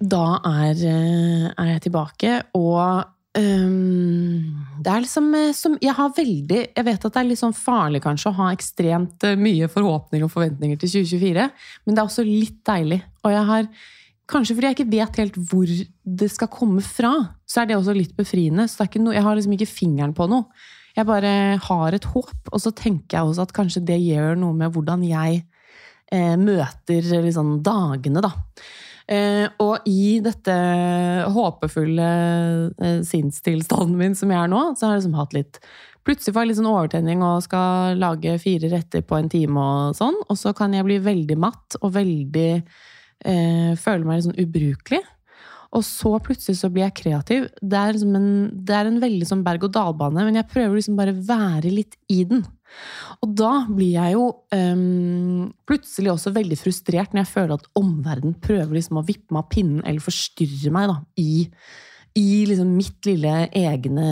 Da jeg tilbake, og det liksom som, jeg vet at det litt sånn farlig kanskje å ha ekstremt mye forhåpninger og forventninger til 2024, men det også litt deilig. Og jeg har, kanskje fordi jeg ikke vet helt hvor det skal komme fra, så det også litt befriende. Så det ikke noe, jeg har liksom ikke fingeren på noe. Jeg bare har et håp, og så tenker jeg også at kanskje det gjør noe med hvordan jeg møter liksom dagene da. Og i dette håpefulle sinnstilstanden min som jeg nå, så har jeg liksom hatt litt, plutselig får jeg litt sånn overtenning og skal lage 4 retter på en time og sånn, og så kan jeg bli veldig matt og veldig, føle meg litt sånn ubrukelig. Og så plutselig så blir jeg kreativ. Det liksom det en veldig sånn berg-og-dalbane, men jeg prøver liksom bare være litt i den. Og da blir jeg jo plutselig også veldig frustrert når jeg føler at omverdenen prøver liksom å vippe meg av pinnen eller forstyrre meg da, i liksom mitt lille egne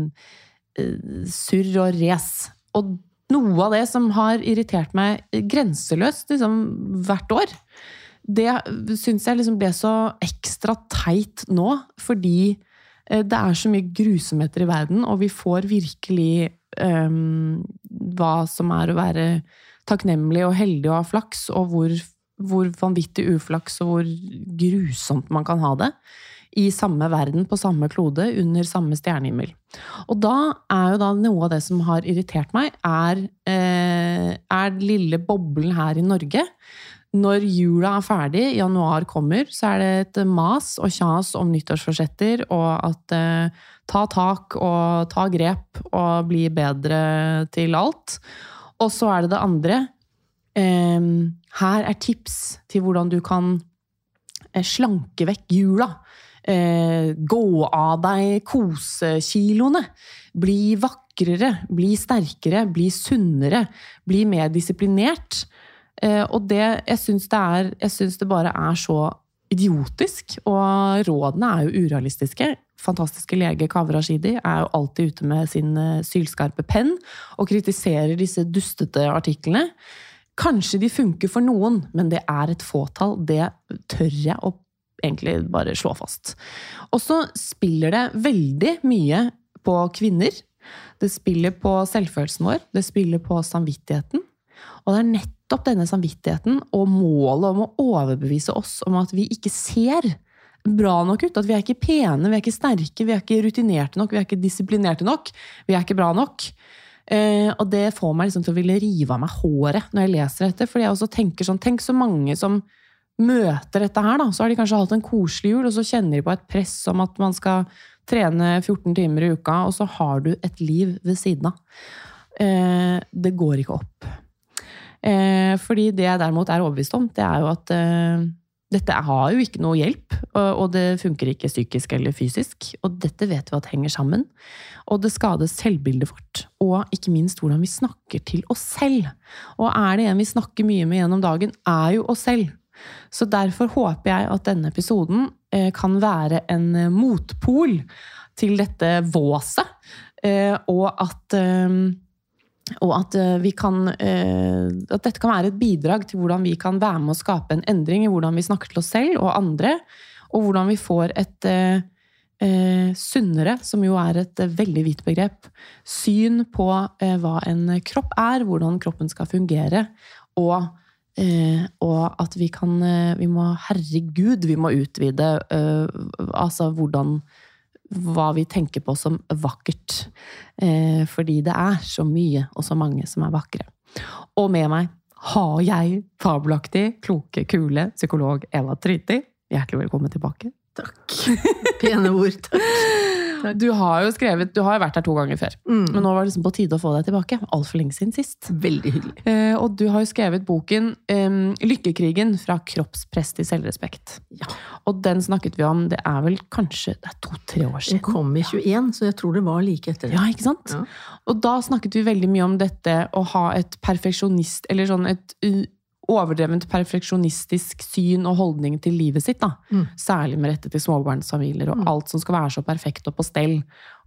surr og res. Og noe av det som har irritert meg grenseløst liksom, hvert år, det synes jeg liksom ble så ekstra teit nå, fordi det så mye grusomheter i verden, og vi får virkelig hva som å være takknemlig og heldig og ha flaks, og hvor vanvittig uflaks og hvor grusomt man kan ha det i samme verden, på samme klode, under samme stjernehimmel. Og da jo da noe av det som har irritert meg, lille boblen her i Norge. Når jula ferdig, januar kommer, så det et mas og kjas om nyttårsforsetter, og at ta tak og ta grep og bli bedre til alt. Og så det andre. Her tips til hvordan du kan slanke vekk jula. Gå av deg kosekiloene. Bli vakrere, bli sterkere, bli sunnere, bli mer disiplinert. Og det, jeg synes det bare så idiotisk, og rådene jo urealistiske. Fantastiske lege Kaveh Rashidi jo alltid ute med sin sylskarpe penn og kritiserer disse dustete artiklene. Kanskje de funker for noen, men det et fåtall. Det tør jeg å egentlig bare slå fast. Og så spiller det veldig mye på kvinner. Det spiller på selvfølelsen vår. Det spiller på samvittigheten. Og det nettopp denne samvittigheten og målet om å overbevise oss om at vi ikke ser bra nok ut, at vi ikke pene, vi ikke sterke, vi ikke rutinerte nok, vi ikke disiplinerte nok, vi ikke bra nok. Og det får meg liksom til å ville rive av meg håret når jeg leser dette, fordi jeg også tenker sånn, tenk så mange som møter dette her da, så har de kanskje hatt en koselig jul, og så kjenner de på et press om at man skal trene 14 timer i uka, og så har du et liv ved siden av. Det går ikke opp. Fordi det jeg derimot overbevist om, det jo at dette har jo ikke noe hjelp, og det funker ikke psykisk eller fysisk, og dette vet vi at henger sammen, og det skader selvbildet vårt, og ikke minst hvordan vi snakker til oss selv. Og det en vi snakker mye med gjennom dagen, jo oss selv. Så derfor håper jeg at denne episoden kan være en motpol til dette våset, og at vi kan at dette kan være et bidrag til hvordan vi kan være med å skape en endring i hvordan vi snakker til oss selv og andre, og hvordan vi får et sunnere, som jo et veldig vidt begrep, syn på hva en kropp hvordan kroppen skal fungere, og at vi må, herregud, vi må utvide altså hva vi tenker på som vakkert. Fordi det så mye og så mange som vakre. Og med meg har jeg fabelaktig, kloke, kule psykolog Eva Tryti. Hjertelig velkommen tilbake. Takk. Pene ord, takk. Du har jo vært her 2 ganger før. Men nå var det liksom på tide å få deg tilbake. Alt for lenge siden sist. Veldig hyggelig. Og du har jo skrevet boken Lykkekrigen fra kroppspress til selvrespekt. Ja. Og den snakket vi om, det vel kanskje 2-3 år siden. Den kom i 21, så jeg tror det var like etter det. Ja, ikke sant? Ja. Og da snakket vi veldig mye om dette å ha et perfeksjonist, eller sånn et overdrevent perfeksjonistisk syn og holdning til livet sitt, da. Særlig med rette til småbarnsfamilier og alt som skal være så perfekt og på stell.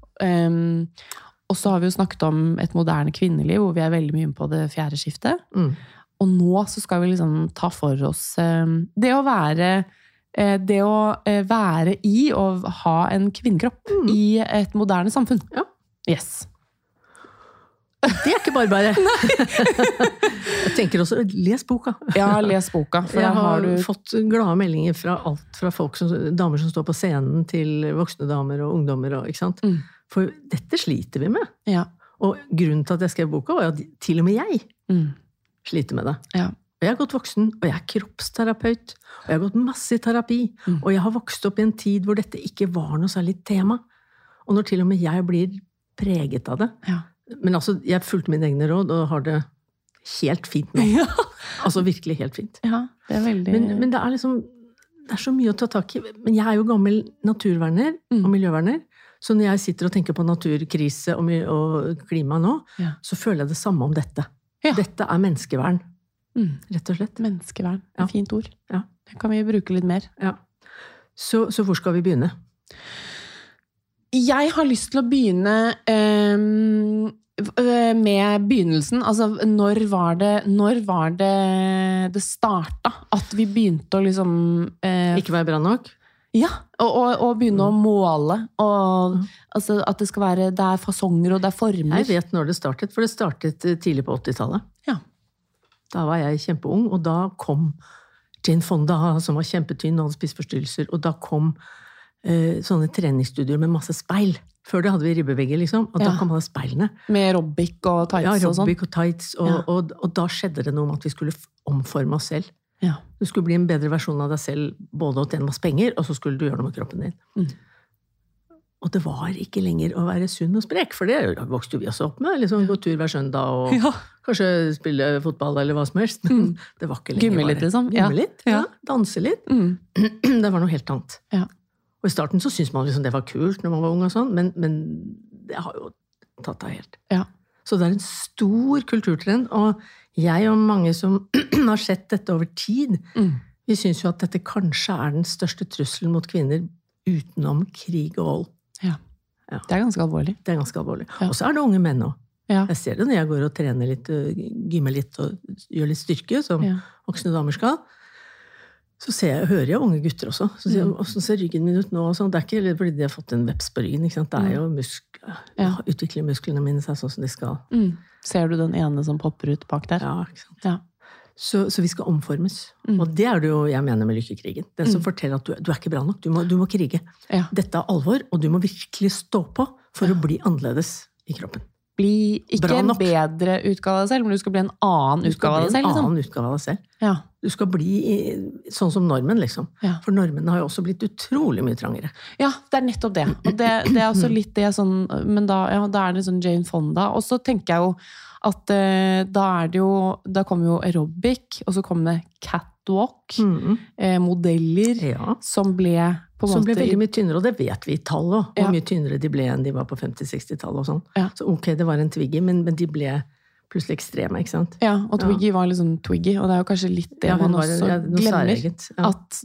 Og så har vi jo snakket om et moderne kvinneliv, hvor vi veldig mye på det 4. skiftet. Og nå så skal vi liksom ta for oss det å være det å være i og ha en kvinnekropp i et moderne samfunn. Ja. Yes. Det ikke bare. Jeg tenker også, les boka. Ja, les boka. For jeg har du... fått glade meldinger fra alt fra damer som står på scenen til voksne damer og ungdommer. Og, ikke sant? For dette sliter vi med. Ja. Og grunnen til at jeg skrev boka var at til og med jeg sliter med det. Ja. Og jeg har gått voksen, og jeg er kroppsterapeut, og jeg har gått masse i terapi, og jeg har vokst opp i en tid hvor dette ikke var noe særlig tema. Og når til og med jeg blir preget av det. Ja. Men altså, jeg fulgte mine egne råd, og har det helt fint nå. Ja. Altså virkelig helt fint. Ja, det er veldig... Men det er liksom, det er så mye å ta tak i. Men jeg er jo gammel naturverner og miljøverner, så når jeg sitter og tenker på naturkrise og klima nå, så føler jeg det samme om dette. Ja. Dette er menneskevern. Rett og slett. Menneskevern, et fint ord. Ja. Det kan vi bruke litt mer. Ja. Så hvor skal vi begynne? Jeg har lyst til å begynne med begynnelsen. Altså, når var det starta? At vi begynte å liksom... Ikke være bra nok? Ja, og begynne å måle. Og, altså, at det skal være... Det er fasonger og det er former. Jeg vet når det startet, for det startet tidlig på 80-tallet. Ja. Da var jeg kjempeung, og da kom Jane Fonda, som var kjempetynn og hadde spiseforstyrrelser, og da kom sånne treningsstudier med masse speil. Før det hadde vi ribbevegger, liksom, og da kom alle speilene. Med aerobic og tights og sånn. Ja, aerobic og tights, og da skjedde det noe om at vi skulle omforme oss selv. Ja. Du skulle bli en bedre versjon av deg selv, både å tjene masse penger, og så skulle du gjøre noe med kroppen din. Og det var ikke lenger å være sunn og sprek, for det vokste vi også opp med, liksom gå tur hver søndag, og kanskje spille fotball eller hva som helst, men det var ikke lenger. Gymme litt, liksom. Gymme litt, danse litt. Det var noe helt annet. Ja. Og i starten så syntes man liksom det var kult når man var ung og sånn, men det har jo tatt av helt. Ja. Så det er en stor kulturtrend, og jeg og mange som har sett dette over tid, vi synes jo at dette kanskje er den største trusselen mot kvinner utenom krig og vold. Ja. Det er ganske alvorlig. Det er ganske alvorlig. Ja. Og så er det unge menn også. Ja. Jeg ser det når jeg går og trener litt, gymmer litt og gjør litt styrke, som voksne damer skal. Så hører jeg unge gutter også. Så sier jeg, hvordan ser ryggen min ut nå? Og sånn. Det er ikke fordi de har fått en veps på ryggen, ikke sant? Det er jo utvikler musklene mine seg sånn som de skal. Ser du den ene som popper ut bak der? Ja, ikke sant? Ja. Så vi skal omformes. Og det er det jo jeg mener med lykkekrigen. Den som forteller at du er ikke bra nok, du må krige. Ja. Dette er alvor, og du må virkelig stå på for å bli annerledes i kroppen. Bli ikke en bedre utgave av deg selv, men du skal bli en annen utgave av deg selv. En annen utgave av deg selv. Ja. Du skal bli sånn som normen, liksom. Ja. For normen har jo også blitt utrolig mye trangere. Ja, det er nettopp det. Og det er også litt det sånn, men da er det sånn Jane Fonda. Og så tenker jeg jo at da kommer jo aerobic, og så kommer det catwalk, modeller som ble på en måte... Som ble veldig mye tynnere, og det vet vi i tall også. Hvor mye tynnere de ble enn de var på 50-60-tallet og sånn. Ja. Så ok, det var en Twiggy, men de ble plutselig ekstreme, ikke sant? Ja, og Twiggy var liksom Twiggy, og det er jo kanskje litt det man også glemmer. At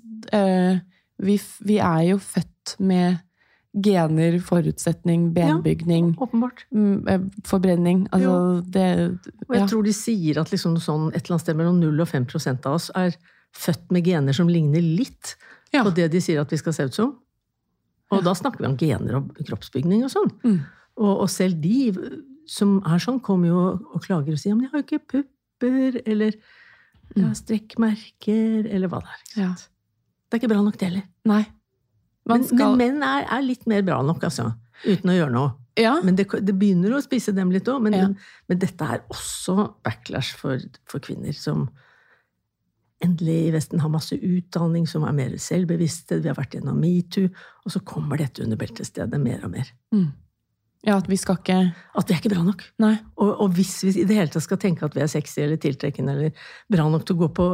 vi er jo født med gener, forutsetning, benbygning, forbrenning. Altså, og jeg tror de sier at liksom sånn, et eller annet sted mellom 0 og 5% av oss er født med gener som ligner litt på det de sier at vi skal se ut som. Og da snakker vi om gener og kroppsbygning og sånn. Og selv de som er sånn, kommer jo og klager og sier, men jeg har jo ikke pupper, eller jeg har strekkmerker, eller hva det er. Ikke sant? Det er ikke bra nok det heller. Nei. Men menn er litt mer bra nok, altså, uten å gjøre noe. Ja. Men det begynner å spise dem litt også, men dette er også backlash for kvinner som endelig i Vesten har masse utdanning, som er mer selvbevisste, vi har vært gjennom MeToo, og så kommer dette under beltestedet mer og mer. Ja, at vi skal ikke... At vi er ikke bra nok. Nei. Og hvis vi i det hele tatt skal tenke at vi er sexy eller tiltrekkende, eller bra nok til å gå på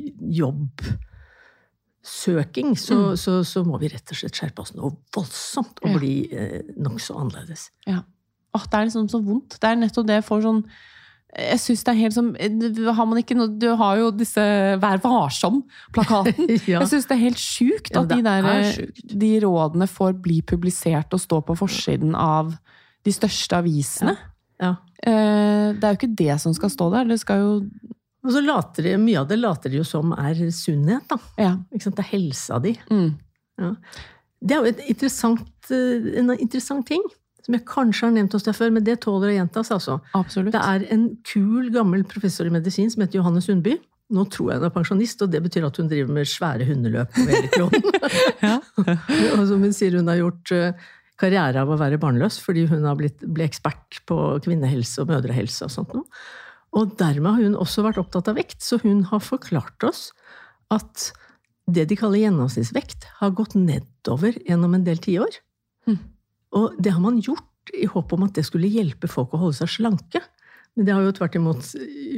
jobbsøking, så må vi rett og slett skjerpe oss noe voldsomt og bli nok så annerledes. Ja. Det er liksom så vondt. Det er nettopp det for sånn... Jeg synes det er helt som... Har man ikke noe... Du har jo disse Vær varsom-plakaten. Jeg synes det er helt sjukt at de rådene får bli publisert og stå på forsiden av de største avisene. Det er jo ikke det som skal stå der. Det skal jo Og så mye av det later de jo som sunnhet, da. Ja. Ikke sant? Det helsa di. Ja. Det jo en interessant ting, som jeg kanskje har nevnt hos deg før, men det tåler å gjentas, altså. Absolutt. Det en kul, gammel professor i medisin som heter Johanne Sundby. Nå tror jeg hun pensjonist, og det betyr at hun driver med svære hundeløp på hele kronen. Ja. Og som hun sier, hun har gjort karriere av å være barnløs, fordi hun har ble ekspert på kvinnehelse og mødrehelse og sånt noe. Og dermed har hun også vært opptatt av vekt, så hun har forklart oss at det de kaller gjennomsnittsvekt har gått nedover gjennom en del tiår. Og det har man gjort i håp om at det skulle hjelpe folk å holde seg slanke. Men det har jo tvert imot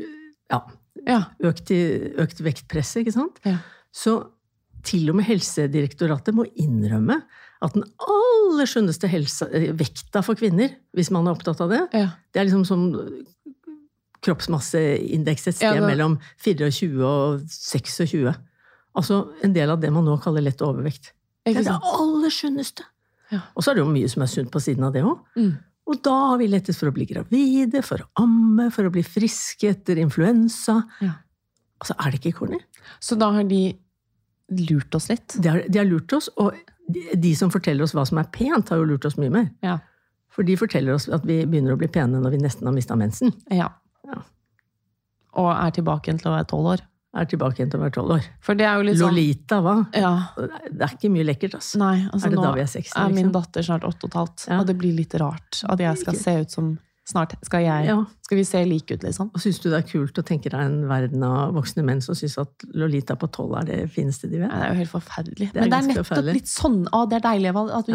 økt vektpresset, ikke sant? Ja. Så til og med Helsedirektoratet må innrømme at den aller skjønneste vekta for kvinner, hvis man er opptatt av det, det liksom som kroppsmasseindeks et sted mellom 24 og 26. Altså en del av det man nå kaller lett overvekt. Det det aller skjønneste. Ja. Og så det jo mye som sunt på siden av det også. Og da har vi lettest for å bli gravide, for å amme, for å bli friske etter influensa. Ja. Altså, det ikke corny? Så da har de lurt oss litt? De har lurt oss, og de som forteller oss hva som pent, har jo lurt oss mye mer. Ja. For de forteller oss at vi begynner å bli pene når vi nesten har mistet mensen. Ja. Og tilbake til å være 12 år. Tilbake til å være 12 år. For det jo litt sånn... Lolita, hva? Ja. Det ikke mye lekkert, ass. Nei, altså det nå da vi 60, liksom? Min datter snart 8,5, og det blir litt rart at jeg skal se ut som... Snart skal vi se like ut, liksom. Og synes du det kult å tenke deg en verden av voksne menn som synes at Lolita på 12 det fineste de vet? Det jo helt forferdelig. Men det nettopp litt sånn, det deilig, at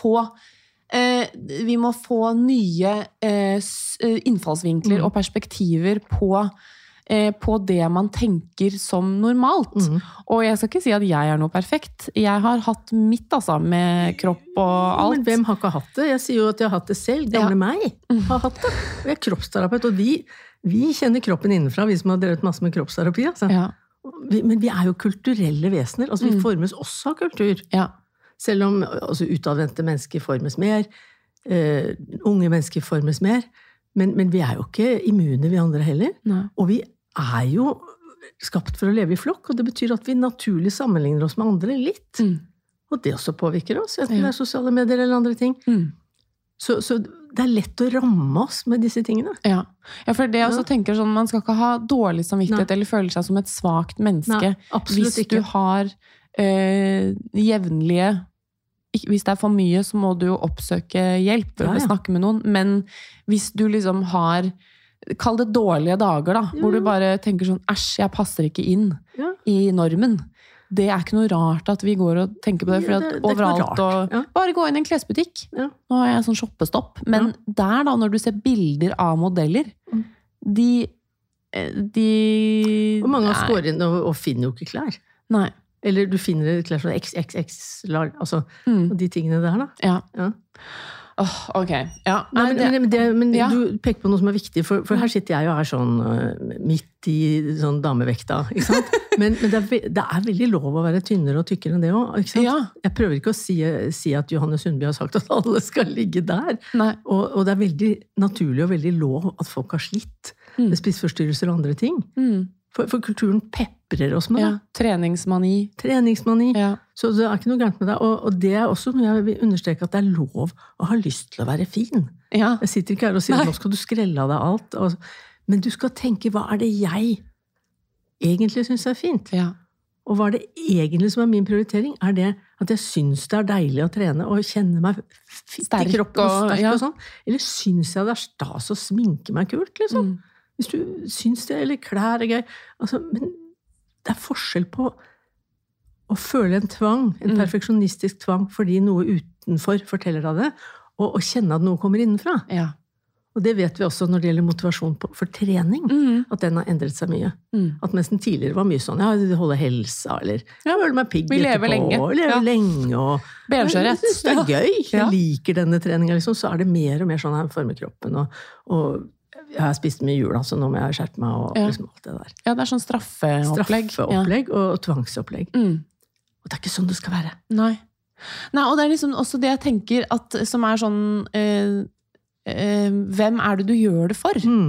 vi må få nye innfallsvinkler og perspektiver på det man tenker som normalt. Og jeg skal ikke si at jeg noe perfekt. Jeg har hatt mitt, altså, med kropp og alt. Men hvem har ikke hatt det? Jeg sier jo at jeg har hatt det selv. Gamle meg har hatt det. Og jeg kroppsterapeut, og vi kjenner kroppen innenfra, vi som har drevet masse med kroppsterapi. Altså. Ja. Men vi jo kulturelle vesener. Altså, vi formes også av kultur. Ja. Selv om altså, utadvendte mennesker formes mer, unge mennesker formes mer, men vi jo ikke immune, vi andre heller. Nei. Og vi jo skapt for å leve i flokk, og det betyr at vi naturlig sammenligner oss med andre litt. Og det også påvirker oss, enten det sosiale medier eller andre ting. Så det lett å ramme oss med disse tingene. Ja, for det jeg også tenker sånn, man skal ikke ha dårlig samvittighet eller føle seg som et svagt menneske. Nei, hvis du har jevnlige... Hvis det for mye, så må du jo oppsøke hjelp og snakke med noen. Men hvis du liksom har... Kall det dårlige dager, da. Hvor du bare tenker sånn, æsj, jeg passer ikke inn i normen. Det ikke noe rart at vi går og tenker på det, for at overalt og bare gå inn i en klesbutikk. Ja. Nå har jeg sånn shoppestopp. Men der da, når du ser bilder av modeller, de Og mange går inn og finner jo ikke klær. Nei. Eller du finner klær sånn XXX, altså de tingene der da. Ja. Ok. Ja. Men du peker på noe som viktig, for her sitter jeg og sånn midt i sånn damevekta, ikke sant? Men det veldig lov å være tynnere og tykkere enn det også, ikke sant? Ja. Jeg prøver ikke å si at Johanne Sundby har sagt at alle skal ligge der. Og det veldig naturlig og veldig lov at folk har slitt med spiseforstyrrelser og andre ting. For kulturen peprer oss med det. Ja, treningsmani. Ja. Så det ikke noe gærent med det. Og det også noe jeg vil understreke, at det lov å ha lyst til å være fin. Ja. Jeg sitter ikke her og sier at nå skal du skrelle av deg alt. Men du skal tenke, hva det jeg egentlig synes fint? Ja. Og hva det egentlig som min prioritering? Det at jeg synes det deilig å trene og kjenne meg fit i kroppen og sterk og sånn? Eller synes jeg det stas å sminke meg kult, liksom? Hvis du syns det, eller klær gøy. Altså, men det forskjell på å føle en tvang, en perfeksjonistisk tvang, fordi noe utenfor forteller deg det, og kjenne at noe kommer innenfra. Ja. Og det vet vi også når det gjelder motivasjon for trening, at den har endret seg mye. At mens den tidligere var mye sånn, holde helsa, eller føle meg pigg etterpå, leve lenge, og benskjørhet. Det gøy, jeg liker denne treningen, liksom, så det mer og mer sånn her forme kroppen, og jeg har spist mye jul, så nå må jeg skjerpe meg og liksom alt det der. Ja, det sånn straffeopplegg. Straffeopplegg og tvangsopplegg. Og det ikke sånn det skal være. Nei, og det liksom også det jeg tenker at, som sånn hvem det du gjør det for?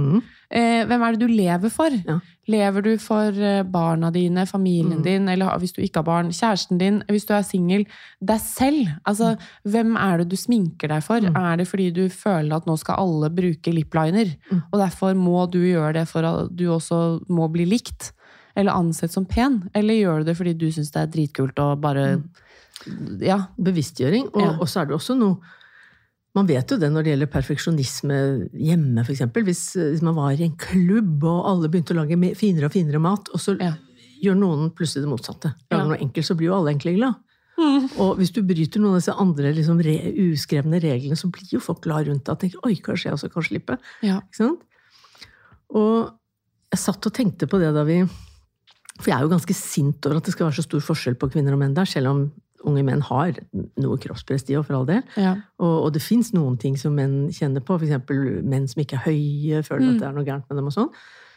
hvem det du lever for? Ja. Lever du for barna dine, familien din, eller hvis du ikke har barn, kjæresten din, hvis du single, deg selv? Altså, hvem det du sminker deg for? Det fordi du føler at nå skal alle bruke lipliner, og derfor må du gjøre det for at du også må bli likt, eller ansett som pen? Eller gjør du det fordi du synes det dritkult og bare, ja. Bevisstgjøring, og så det også noe. Man vet jo det når det gjelder perfeksjonisme hjemme, for eksempel. Hvis man var i en klubb, og alle begynte å lage finere og finere mat, og så gjør noen plutselig det motsatte. Lager noe enkelt, så blir jo alle egentlig glad. Og hvis du bryter noen av disse andre liksom, uskrevne reglene, så blir jo folk glad rundt deg og tenker, oi, kanskje jeg også kan slippe. Ikke sant? Og jeg satt og tenkte på det da for jeg jo ganske sint over at det skal være så stor forskjell på kvinner og menn der, selv om unge menn har noe kroppspress i, for all del. Og det finnes noen ting som menn kjenner på, for eksempel menn som ikke høye, føler at det noe gærent med dem og sånn.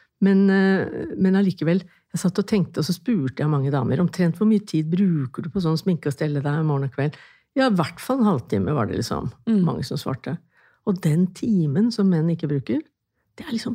Men allikevel, jeg satt og tenkte, og så spurte jeg mange damer, omtrent hvor mye tid bruker du på sånn sminke og stelle deg morgen og kveld? Ja, i hvert fall en halvtime var det liksom, mange som svarte. Og den timen som menn ikke bruker, det liksom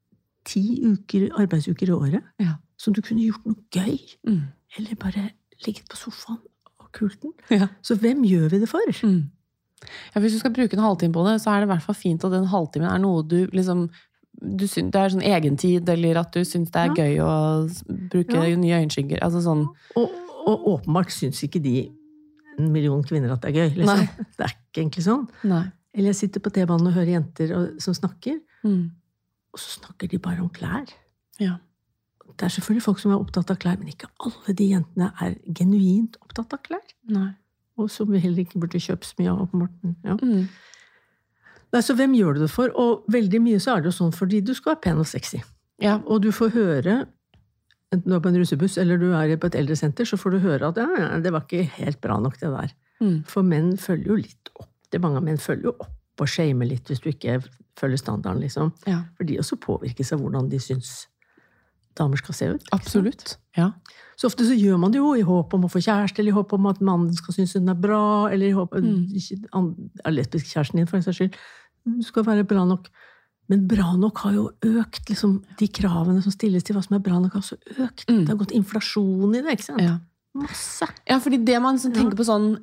10 arbeidsuker i året, som du kunne gjort noe gøy, eller bare ligget på sofaen, kulten. Så hvem gjør vi det for? Ja, hvis du skal bruke en halvtime på det, så det i hvert fall fint at den halvtimen noe du liksom, du synes, det sånn egentid, eller at du synes det gøy å bruke nye øyenskygger, altså sånn. Og åpenbart synes ikke de 1 million kvinner at det gøy, liksom. Nei. Det ikke egentlig sånn. Nei. Eller jeg sitter på T-banen og hører jenter som snakker, og så snakker de bare om klær. Ja. Det selvfølgelig folk som opptatt av klær, men ikke alle de jentene genuint opptatt av klær. Nei. Og som vi heller ikke burde kjøpe så mye av, åpenbart. Ja. Nei, så hvem gjør du det for? Og veldig mye så det jo sånn fordi du skal være pen og sexy. Ja. Og du får høre, enten du på en russebuss eller du på et eldresenter, så får du høre at det var ikke helt bra nok det der. For menn følger jo litt opp. Mange menn følger jo opp og shamer litt hvis du ikke følger standarden, liksom. Ja. For de også påvirkes av hvordan de syns damer skal se ut. Absolutt, ja. Så ofte så gjør man det jo i håp om å få kjæreste, eller i håp om at mannen skal synes hun bra, eller i håp om lesbisk kjæresten din, for en saks skyld. Du skal være bra nok. Men bra nok har jo økt, liksom, de kravene som stilles til hva som bra nok har også økt. Det har gått inflasjon i det, ikke sant? Ja. Masse. Ja, fordi det man tenker på sånn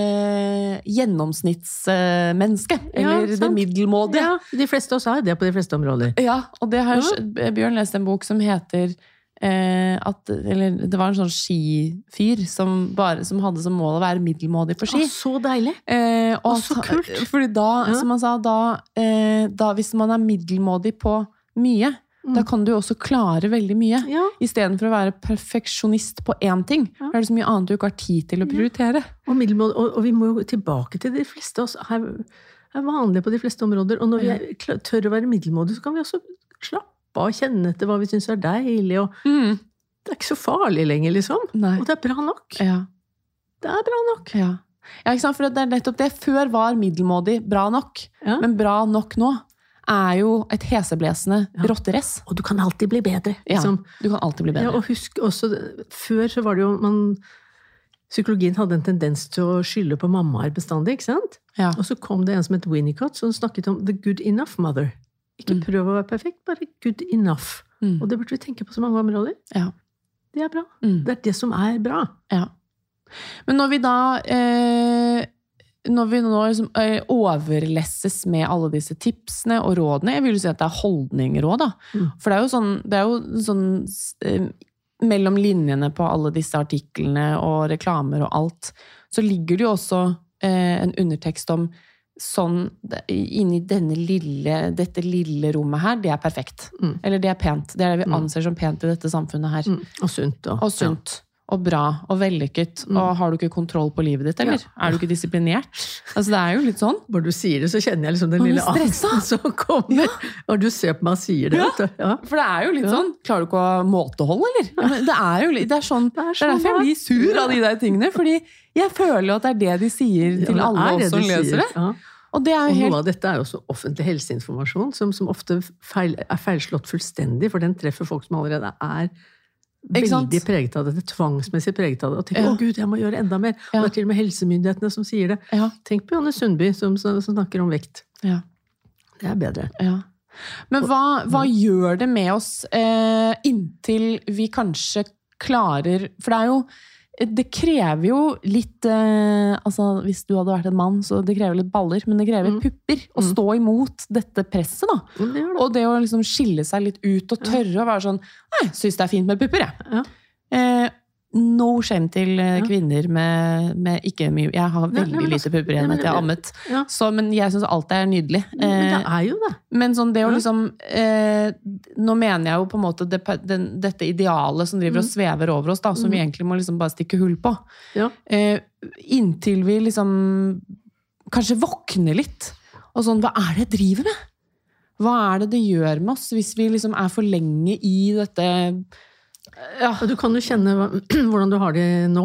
gjennomsnittsmenneske, eller det middelmådige. Ja, de fleste også har det på de fleste områder. Ja, og det har Bjørn lest en bok som heter eller det var en sånn skifyr som hadde som mål å være middelmådig på ski. Så deilig! Og så kult! Fordi da, som han sa, da hvis man middelmådig på mye, da kan du også klare veldig mye. Ja. I stedet for å være perfeksjonist på én ting, det så mye annet du ikke har tid til å prioritere. Og vi må jo tilbake til de fleste av oss er vanlige på de fleste områder, og når vi tør å være middelmådige, så kan vi også slappe av og kjenne etter hva vi synes deilig, og det ikke så farlig lenger, liksom. Nei. Og det bra nok. Ja. Det bra nok. Ja, ikke sant? For det nettopp det. Før var middelmådig bra nok, men bra nok nå jo et heseblesende rotteress. Og du kan alltid bli bedre. Liksom. Ja, du kan alltid bli bedre. Ja, og husk også, før så var det jo, psykologien hadde en tendens til å skylde på mammaer bestandig, ikke sant? Ja. Og så kom det en som het Winnicott, som snakket om the good enough mother. Ikke prøv å være perfekt, bare good enough. Og det burde vi tenke på så mange områder. Ja. Det bra. Det det som bra. Ja. Men når vi da når vi nå liksom overlesses med alle disse tipsene og rådene, jeg vil jo si at det holdningsråd da. For det jo sånn mellom linjene på alle disse artiklene og reklamer og alt, så ligger det jo også en undertekst om sånn, inni dette lille rommet her, det perfekt. Eller det pent. Det det vi anser som pent i dette samfunnet her. Og sunt. Og sunt. Ja. Og bra, og vellykket, og har du ikke kontroll på livet ditt, eller? Ja. Du ikke disiplinert? Altså, det jo litt sånn. Når du sier det, så kjenner jeg liksom den lille angsten som kommer. Ja. Og du ser på meg og sier det. Ja. Ja. For det jo litt sånn, klarer du ikke å måteholde, eller? Ja, men det jo litt, det sånn, det derfor jeg blir sur av de der tingene, fordi jeg føler jo at det de sier til alle oss som leser det. Ja. Og jo helt... noe av dette jo også offentlig helseinformasjon, som ofte feilslått fullstendig, for den treffer folk som allerede veldig preget av det, tvangsmessig preget av det, og tenker, Gud, jeg må gjøre enda mer. Og det til og med helsemyndighetene som sier det. Tenk på Janne Sundby, som snakker om vekt. Ja. Det bedre. Ja. Men hva gjør det med oss inntil vi kanskje klarer, for det krever jo litt, altså hvis du hadde vært en mann, så det krever litt baller, men det krever pupper å stå imot dette presset da. Og det å liksom skille seg litt ut og tørre å være sånn, jeg synes det er fint med pupper, jeg. No shame til kvinner med ikke mye, jeg har veldig lite pupper igjen etter jeg har ammet, men jeg synes alt er nydelig. Men det er jo det. Men sånn det å liksom, nå mener jeg jo på en måte dette idealet som driver og svever over oss da, som vi egentlig må liksom bare stikke hull på. Inntil vi liksom kanskje våkner litt, og sånn, hva er det jeg driver med? Hva er det gjør med oss hvis vi liksom er for lenge i dette. Du kan jo kjenne hvordan du har det nå.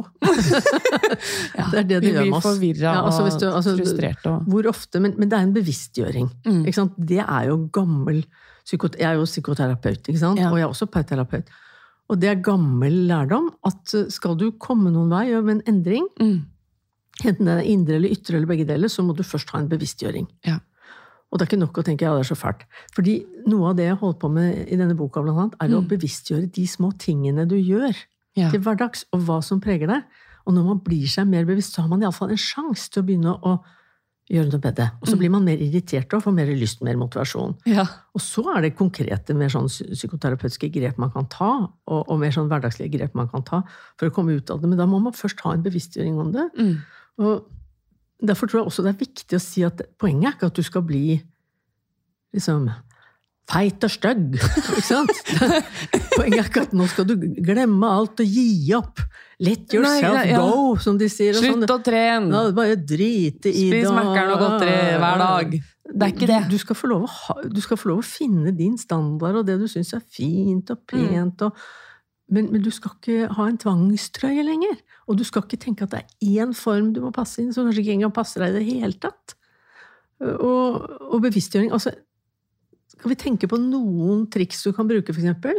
Det er det det gjør med oss. Vi blir forvirret og frustrert. Hvor ofte, men det er en bevisstgjøring. Ikke sant? Det er jo gammel jeg er jo psykoterapeut, ikke sant? Og jeg er også parterapeut. Og det er gammel lærdom at skal du komme noen vei med en endring, enten det er indre eller ytre eller begge deler, så må du først ha en bevisstgjøring. Og det er ikke nok å tenke, det er så fælt. Fordi noe av det jeg holder på med i denne boka blant annet, er å bevisstgjøre de små tingene du gjør til hverdags, og hva som preger deg. Og når man blir seg mer bevisst, så har man i alle fall en sjanse til å begynne å gjøre noe med det. Og så blir man mer irritert og får mer lyst, mer motivasjon. Og så er det konkrete, mer sånn psykoterapeutiske grep man kan ta, og mer sånn hverdagslige grep man kan ta for å komme ut av det. Men da må man først ha en bevisstgjøring om det. Og derfor tror jeg også det er viktig å si at poenget er ikke at du skal bli liksom feit og stygg, ikke sant? Poenget er ikke at nå skal du glemme alt og gi opp. Let yourself go, som de sier. Slutt å trene. Bare drite i det. Spis makkeren og godteri hver dag. Det er ikke det. Du skal få lov å finne din standard og det du synes er fint og pent men du skal ikke ha en tvangstrøye lenger. Og du skal ikke tenke at det er én form du må passe inn, så kanskje ikke engang passer deg i det hele tatt. Og bevisstgjøring, altså, skal vi tenke på noen triks du kan bruke, for eksempel?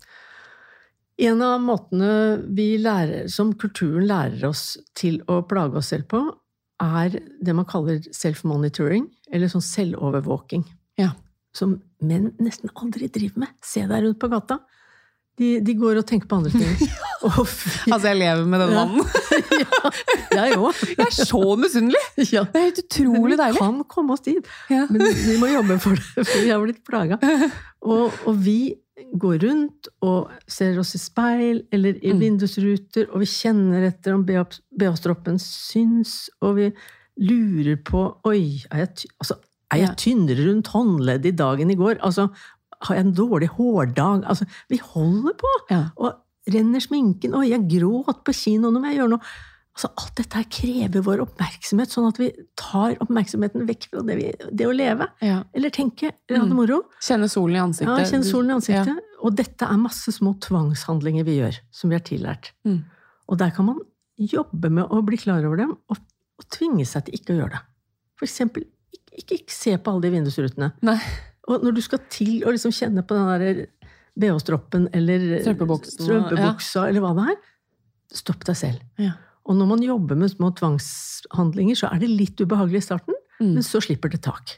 En av måtene som kulturen lærer oss til å plage oss selv på, er det man kaller self-monitoring, eller sånn selvovervåking. Som menn nesten aldri driver med. Se deg rundt på gata. De går og tenker på andre ting. Altså, jeg lever med den mannen. Jeg også. Jeg er så misunnelig. Det er helt utrolig deilig. Vi kan komme oss dit. Men vi må jobbe for det, for vi har blitt plaget. Og vi går rundt og ser oss i speil, eller i vindusruter, og vi kjenner etter om BH-stroppen syns, og vi lurer på, er jeg tynnere rundt håndleddet i dagen i går? Altså, har jeg en dårlig hårdag? Altså, vi holder på, og renner sminken, jeg gråt på kino, nå må jeg gjøre noe. Altså, alt dette her krever vår oppmerksomhet, sånn at vi tar oppmerksomheten vekk fra det å leve, eller tenke, eller ha det moro. Kjenne solen i ansiktet. Kjenne solen i ansiktet. Og dette er masse små tvangshandlinger vi gjør, som vi har tillært. Og der kan man jobbe med å bli klar over dem, og tvinge seg til ikke å gjøre det. For eksempel, ikke se på alle de vindusrutene. Nei. Og når du skal til å liksom kjenne på den der BH-stroppen, eller strømpebuksa, eller hva det er, stopp deg selv. Og når man jobber med små tvangshandlinger, så er det litt ubehagelig i starten, men så slipper det tak.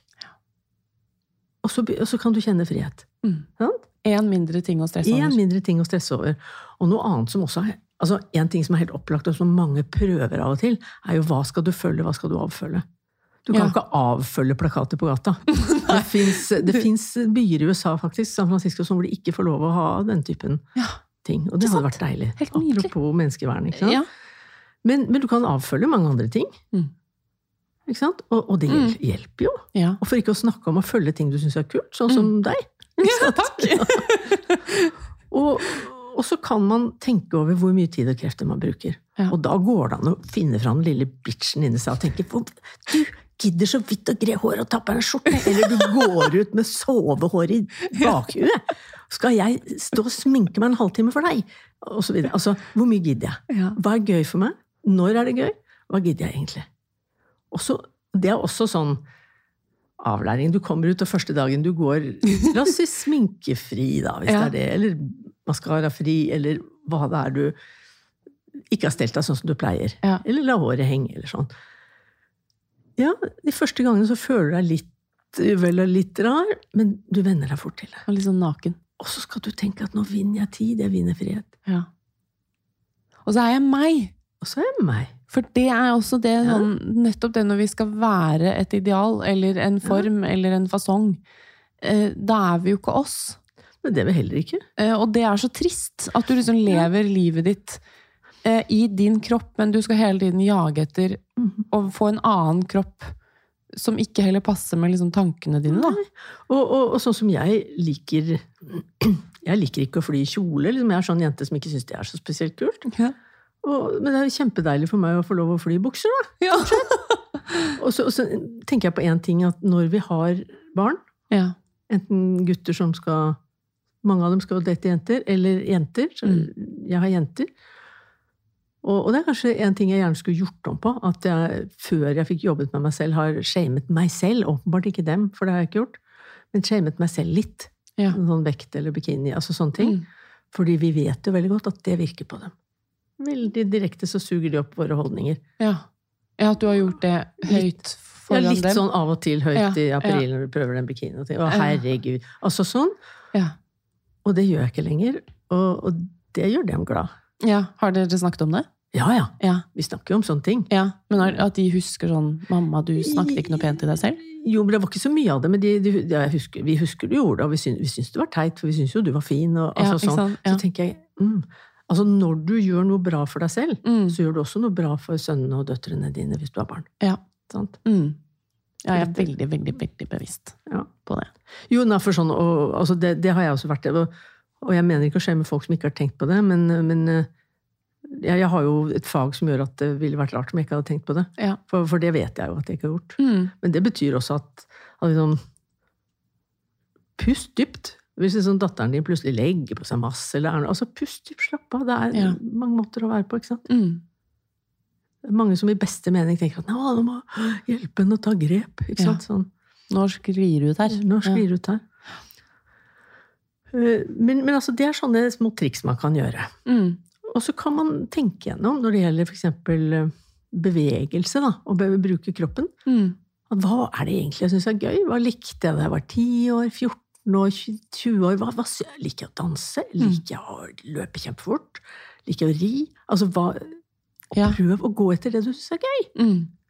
Og så kan du kjenne frihet. En mindre ting å stresse over. En mindre ting å stresse over. Og noe annet som også er, altså en ting som er helt opplagt, og som mange prøver av og til, er jo hva skal du følge, hva skal du avfølge? Du kan ikke avfølge plakater på gata. Det finnes byer i USA faktisk, San Francisco, som hvor de ikke får lov å ha den typen ting. Og det hadde vært deilig. Apropos menneskevern, ikke sant? Men du kan avfølge mange andre ting. Ikke sant? Og det hjelper jo. Og for ikke å snakke om å følge ting du synes er kult, sånn som deg. Takk! Og så kan man tenke over hvor mye tid og krefter man bruker. Og da går det an å finne fram den lille bitchen inni seg og tenke, du gidder så vidt å gre hår og tappe en skjorte, eller du går ut med sovehår i bakhuet. Skal jeg stå og sminke meg en halvtime for deg? Og så videre. Altså, hvor mye gidder jeg? Hva er gøy for meg? Når er det gøy? Hva gidder jeg egentlig? Det er også sånn avlæring. Du kommer ut, og første dagen du går, la oss si sminkefri da, hvis det er det, eller maskarafri, eller hva det er du ikke har stelt deg sånn som du pleier. Eller la håret henge, eller sånn. Ja, de første gangene så føler du deg litt vel litt rar, men du venner deg fort til det. Og litt sånn naken. Og så skal du tenke at nå vinner jeg tid, jeg vinner frihet. Ja. Og så er jeg meg. Og så er jeg meg. For det er også det, sånn, nettopp det når vi skal være et ideal, eller en form, eller en fasong, da er vi jo ikke oss. Men det er vi heller ikke. Og det er så trist at du liksom lever livet ditt i din kropp, men du skal hele tiden jage etter å få en annen kropp som ikke heller passer med liksom tankene dine, da. Og sånn som jeg liker ikke å fly i kjole, liksom. Jeg er sånn jente som ikke synes det er så spesielt kult. Ja. Men det er kjempedeilig for meg å få lov å fly i bukser, da. Ja. og så tenker jeg på en ting, at når vi har barn, enten gutter som mange av dem skal date jenter, eller jenter, så jeg har jenter. Og det er kanskje en ting jeg gjerne skulle gjort om på, at jeg, før jeg fikk jobbet med meg selv, har shamet meg selv, åpenbart ikke dem, for det har jeg ikke gjort, men shamet meg selv litt. Ja. Sånn vekt eller bikini, altså sånne ting. Fordi vi vet jo veldig godt at det virker på dem. Veldig direkte så suger de opp våre holdninger. Ja, at du har gjort det høyt foran dem. Ja, litt sånn av og til høyt i april når du prøver den bikini. Og å, herregud. Altså sånn. Ja. Og det gjør jeg ikke lenger, og det gjør dem glad. Ja, har dere snakket om det? Ja. Vi snakker jo om sånne ting. Ja, men at de husker sånn, mamma, du snakket ikke noe pent til deg selv? Jo, men det var ikke så mye av det, men vi husker du gjorde det, og vi syntes det var teit, for vi syntes jo du var fin, og altså sånn. Så tenker jeg, altså når du gjør noe bra for deg selv, så gjør du også noe bra for sønnene og døtrene dine, hvis du har barn. Ja. Sant? Ja, jeg er veldig, veldig, veldig bevisst på det. Jo, for sånn, og altså det har jeg også vært, og jeg mener ikke å skjemme folk som ikke har tenkt på det, men jeg har jo et fag som gjør at det ville vært rart om jeg ikke hadde tenkt på det. Ja. For det vet jeg jo at jeg ikke har gjort. Men det betyr også at liksom, pust dypt. Hvis liksom, datteren din plutselig legger på seg masse, altså pust dypt, slapp av. Det er mange måter å være på, ikke sant? Mange som i beste mening tenker at nå må hjelpe henne å ta grep, ikke sant? Sånn. Nå sklir du ut her. Men altså, det er sånne små triks man kan gjøre. Og så kan man tenke gjennom, når det gjelder for eksempel bevegelse, da, og bruke kroppen. At hva er det egentlig jeg synes er gøy? Hva likte jeg da jeg var 10 år, 14 år, 20 år? Liker jeg å danse? Liker jeg å løpe kjempefort? Liker jeg å ri? Altså, prøv å gå etter det du synes er gøy.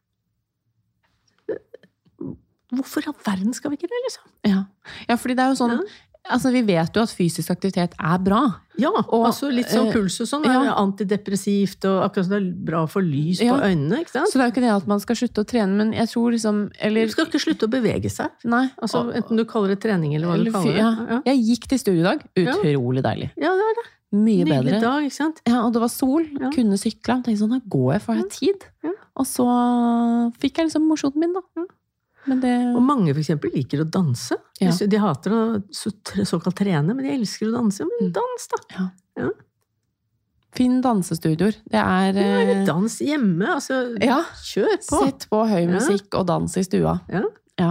Hvorfor av verden skal vi ikke det, liksom? Ja, fordi det er jo sånn... Altså, vi vet jo at fysisk aktivitet er bra. Ja, og altså litt sånn puls og sånn, antidepressivt, og akkurat det er bra for lys på øynene, ikke sant? Så det er jo ikke det at man skal slutte å trene, men jeg tror liksom... Du skal ikke slutte å bevege seg. Nei. Altså, enten du kaller det trening, eller hva du kaller det. Ja. Jeg gikk til studio i dag. Utrolig deilig. Ja, det er det. Mye bedre. Nydelig dag, ikke sant? Ja, og det var sol. Kunne sykle. Jeg tenkte sånn, da går jeg, for jeg har tid. Og så fikk jeg liksom mosjonen min, da. Og mange for eksempel liker å danse. De hater å såkalt trene, men de elsker å danse. Men dans, da! Ja. Finn dansestudioer. Det er dans hjemme, altså kjør på! Sett på høy musikk og dans i stua. Ja.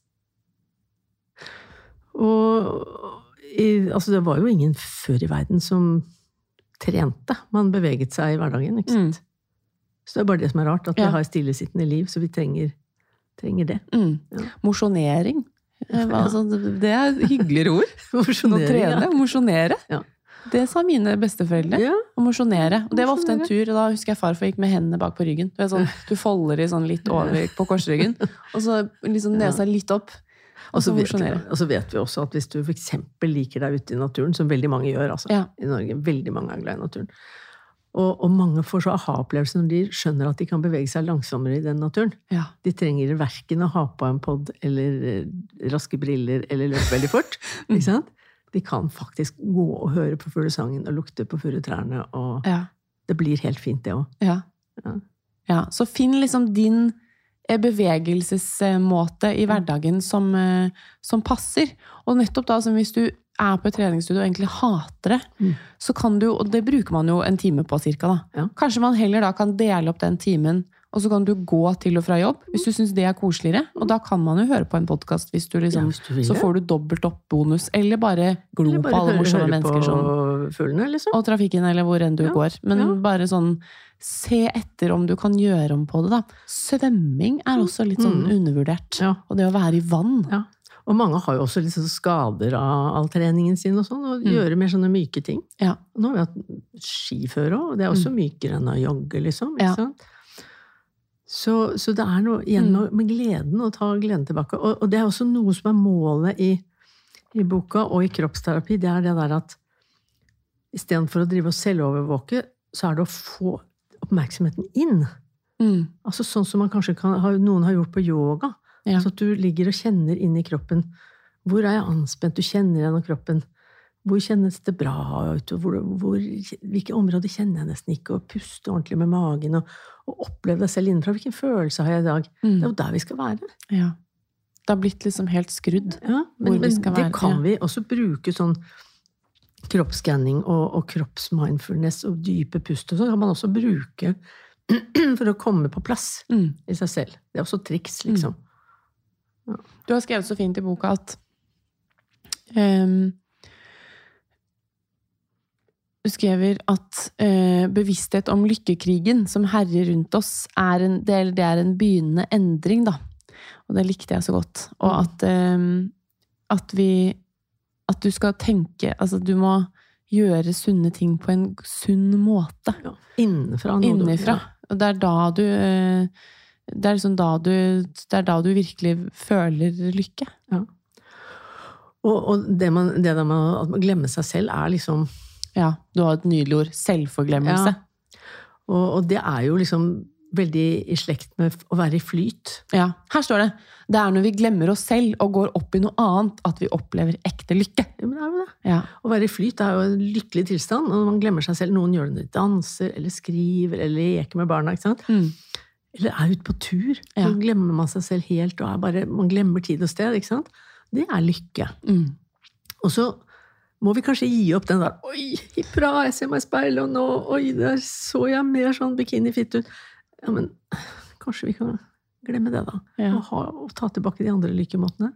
Og altså, det var jo ingen før i verden som trente. Man beveget seg i hverdagen, ikke sant? Så det er bare det som er rart, at vi har stillesittende liv, så vi trenger det. Mosjonering. Det er hyggeligere ord. Mosjonere. Ja. Det sa mine besteforeldre. Å mosjonere. Og det var ofte en tur, og da husker jeg farfar gikk med hendene bak på ryggen. Du folder i sånn litt over på korsryggen, og så liksom nesa litt opp. Og så vet vi også at hvis du for eksempel liker deg ute i naturen, som veldig mange gjør, altså, i Norge, veldig mange er glad i naturen, og mange får så aha-opplevelser når de skjønner at de kan bevege seg langsommere i den naturen. Ja. De trenger hverken å ha på en podd, eller raske briller, eller løpe veldig fort. Ikke sant? De kan faktisk gå og høre på fuglesangen, og lukte på furutrærne, og det blir helt fint det også. Ja. Så finn liksom din bevegelsesmåte i hverdagen som passer. Og nettopp da, som hvis du er på et treningsstudio og egentlig hater det, så kan du, og det bruker man jo en time på cirka da. Ja. Kanskje man heller da kan dele opp den timen, og så kan du gå til og fra jobb, hvis du synes det er koseligere, og da kan man jo høre på en podcast hvis du liksom, så får du dobbelt opp bonus, eller bare glo på alle morsomme mennesker som... rovfuglene, liksom. Og trafikken, eller hvor enn du går. Men bare sånn, se etter om du kan gjøre om på det, da. Svømming også litt sånn undervurdert. Og det å være i vann. Ja. Og mange har jo også litt sånn skader av all treningen sin og sånn, og gjøre mer sånne myke ting. Ja. Nå har vi hatt skiføre også, og det er også mykere enn å jogge, liksom. Ikke sant? Så det noe igjen med gleden, å ta gleden tilbake. Og det også noe som målet i boka og i kroppsterapi, det det der at i stedet for å drive og selvovervåke, så det å få oppmerksomheten inn. Altså sånn som man kanskje noen har gjort på yoga. Så at du ligger og kjenner inn i kroppen. Hvor jeg anspent? Du kjenner gjennom kroppen. Hvor kjennes det bra ut? Hvilke områder kjenner jeg nesten ikke? Og puste ordentlig med magen, og oppleve deg selv innenfra. Hvilken følelse har jeg i dag? Det jo der vi skal være. Ja. Det har blitt liksom helt skrudd. Ja, men det kan vi også bruke sånn kroppsskanning og kroppsmindfulness og dype pust, og så kan man også bruke for å komme på plass i seg selv. Det også triks, liksom. Du har skrevet så fint i boka at du skriver at bevissthet om lykkekrigen som herjer rundt oss det er en begynnende endring, da. Og det likte jeg så godt. Og at du skal tenke, altså du må gjøre sunne ting på en sunn måte. Ja, innenfra. Og det da du det liksom da du virkelig føler lykke. Ja. Og det der med å glemme seg selv liksom... Ja, du har et nydelig ord, selvforglemmelse. Ja. Og det jo liksom veldig i slekt med å være i flyt. Ja, her står det. Det når vi glemmer oss selv og går opp i noe annet at vi opplever ekte lykke. Ja, men det jo det. Ja. Å være i flyt jo en lykkelig tilstand, og man glemmer seg selv. Noen gjør det når de danser, eller skriver, eller leker med barna, ikke sant? Eller ute på tur, så glemmer man seg selv helt, og man glemmer tid og sted, ikke sant? Det lykke. Og så må vi kanskje gi opp den der, oi, bra, jeg ser meg i speilet, og nå, oi, der så jeg mer sånn bikini-fitt ut. Ja, men kanskje vi kan glemme det da, og ta tilbake de andre lykkemåtene.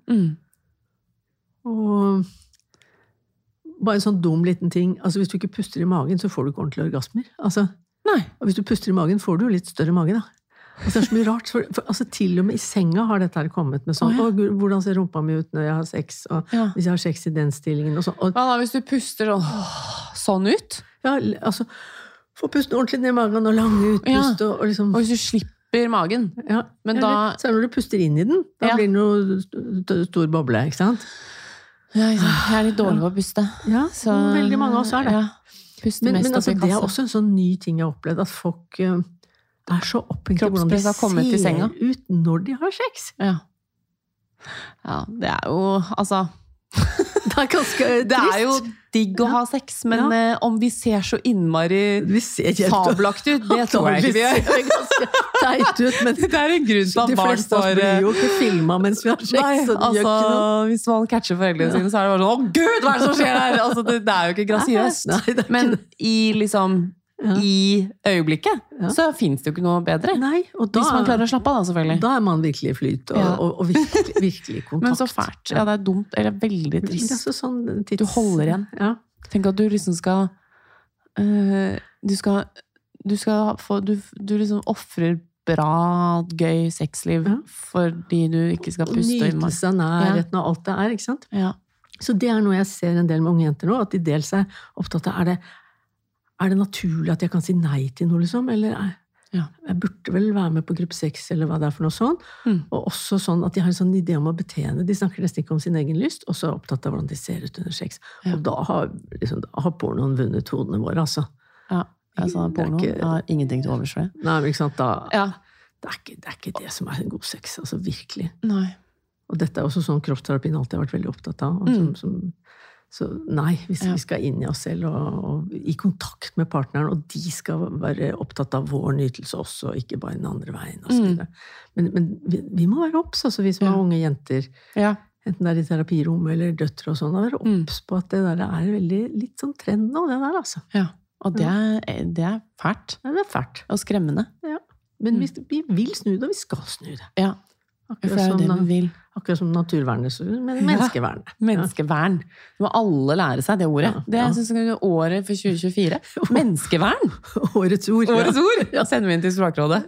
Og bare en sånn dum liten ting, altså hvis du ikke puster i magen, så får du ikke ordentlig orgasmer. Altså, og hvis du puster i magen, får du jo litt større mage da. Altså, det så mye rart, for altså, til og med i senga har dette her kommet med sånn, hvordan ser rumpa mi ut når jeg har sex, og hvis jeg har sex i den stillingen, og sånn. Hva da, hvis du puster sånn ut? Ja, altså, få pusten ordentlig ned i magen, og lange utpust, og liksom... Og hvis du slipper magen, men da... Så når du puster inn i den, da blir det noe stor boble, ikke sant? Ja, jeg litt dårlig på å puste. Ja, så veldig mange av oss det. Ja, puste mest men altså, opp i kassa. Det også en sånn ny ting jeg har opplevd, at folk... så opphengt i hvordan de ser ut når de har sex. Ja, det jo, altså... Det ganske trist. Det jo digg å ha sex, men om vi ser så innmari fabelakt ut, det tror jeg ikke vi gjør. Det ganske teit ut, men det en grunn til at de fleste av oss blir jo ikke filmet mens vi har sex. Nei, altså, hvis man catcher foreldrene sine, så det bare sånn, å Gud, hva det som skjer her? Altså, det jo ikke grasiøst. Men i liksom... i øyeblikket, så finnes det jo ikke noe bedre. Nei, og da, hvis man klarer å slappe av da, selvfølgelig. Da man virkelig i flyt, og virkelig kontakt. Men så fælt. Ja, det dumt, eller veldig trist. Det sånn du holder igjen. Ja. Tenk at du liksom skal du liksom offrer bra, gøy sexliv fordi du ikke skal puste i meg. Nytelse av nærheten og alt det ikke sant? Ja. Så det noe jeg ser en del med unge jenter nå, at de dels opptatt av er det naturlig at jeg kan si nei til noe, liksom? Eller jeg burde vel være med på gruppe 6, eller hva det for noe sånn. Og også sånn at de har en sånn idé om å betjene. De snakker nesten ikke om sin egen lyst, og så opptatt av hvordan de ser ut under sex. Og da har pornoen vunnet hodene våre, altså. Ja, altså porno har ingenting til overs for det. Nei, men ikke sant, da... Det ikke det som en god sex, altså virkelig. Nei. Og dette også sånn kroppsterapien alltid har vært veldig opptatt av, så nei, hvis vi skal inn i oss selv og i kontakt med partneren, og de skal være opptatt av vår nytelse også, og ikke bare den andre veien, og så videre. Men vi må være opps, altså vi som er unge jenter, enten det i terapirommet eller døtre og sånn, og være opps på at det der veldig litt sånn trend nå, det der, altså. Ja, og det fælt. Ja, det fælt. Og skremmende. Ja, men vi vil snu det, og vi skal snu det. Ja. For det er jo det vi vil. Akkurat som naturvernet, men menneskevern. Menneskevern. Det må alle lære seg det ordet. Det synes jeg er året for 2024. Menneskevern! Årets ord. Årets ord! Sender vi inn til Språkrådet.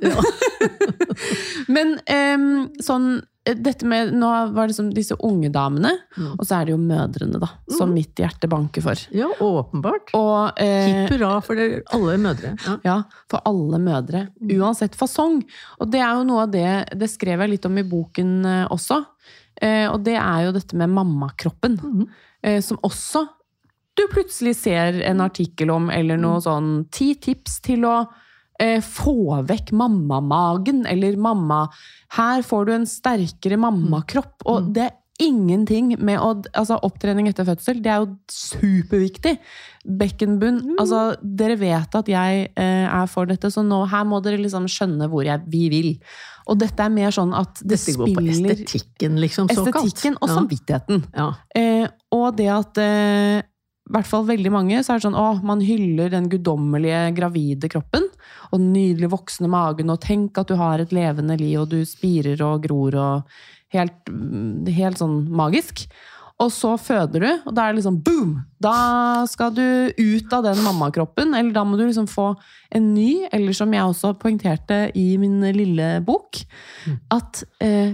Men sånn, dette med, nå var det som disse unge damene, og så er det jo mødrene da, som mitt hjerte banker for. Ja, åpenbart. Og, hipp hurra for alle mødre. Ja, for alle mødre, uansett fasong. Og det er jo noe av det skrev jeg litt om i boken også. Og det er jo dette med mammakroppen, som også du plutselig ser en artikkel om, eller noe sånn 10 tips til å få vekk mammamagen, eller mamma, her får du en sterkere mammakropp, og det er ingenting med altså opptrening etter fødsel, det er jo superviktig. Bekkenbunn, altså dere vet at jeg er for dette, så nå her må dere liksom skjønne hvor vi vil. Og dette er mer sånn at det dette går på estetikken, liksom, såkalt. Estetikken og samvittigheten. Og det at i hvert fall veldig mange, så er det sånn, man hyller den guddommelige gravide kroppen, og den nydelige voksne magen, og tenk at du har et levende liv, og du spirer og gror, og helt sånn magisk. Og så føder du, og da er det liksom boom! Da skal du ut av den mammakroppen, eller da må du liksom få en ny, eller som jeg også poengterte i min lille bok, at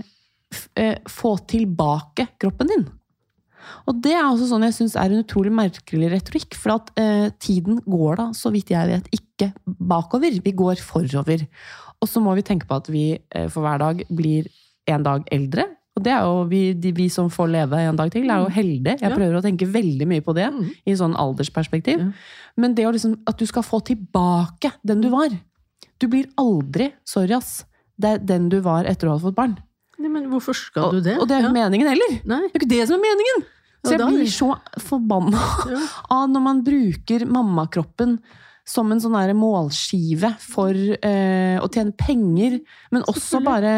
få tilbake kroppen din. Og det er også sånn jeg synes er en utrolig merkelig retorikk, for at tiden går da, så vidt jeg vet, ikke bakover. Vi går forover. Og så må vi tenke på at vi for hver dag blir en dag eldre. Og det er jo vi som får leve en dag til, er jo heldige. Jeg prøver å tenke veldig mye på det i sånn aldersperspektiv. Men det at du skal få tilbake den du var. Du blir aldri, sorry ass, det er den du var etter å ha fått barn. Nei, men hvorfor skal du det? Og det er jo meningen heller. Nei. Det er ikke det som er meningen. Så jeg blir så forbanna av når man bruker mammakroppen som en sånn der målskive for å tjene penger, men også bare